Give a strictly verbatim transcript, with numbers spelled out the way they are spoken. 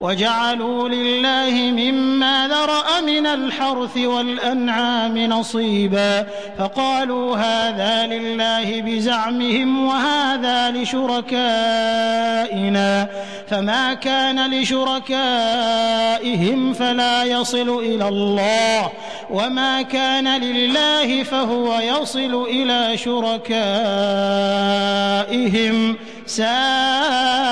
وَجَعَلُوا لِلَّهِ مِمَّا ذَرَأَ مِنَ الْحَرْثِ وَالْأَنْعَامِ نَصِيبًا فَقَالُوا هَٰذَا لِلَّهِ بِزَعْمِهِمْ وَهَٰذَا لِشُرَكَائِنَا فَمَا كَانَ لِشُرَكَائِهِمْ فَلَا يَصِلُ إِلَى اللَّهِ وَمَا كَانَ لِلَّهِ فَهُوَ يَصِلُ إِلَىٰ شُرَكَائِهِمْ سَاءَ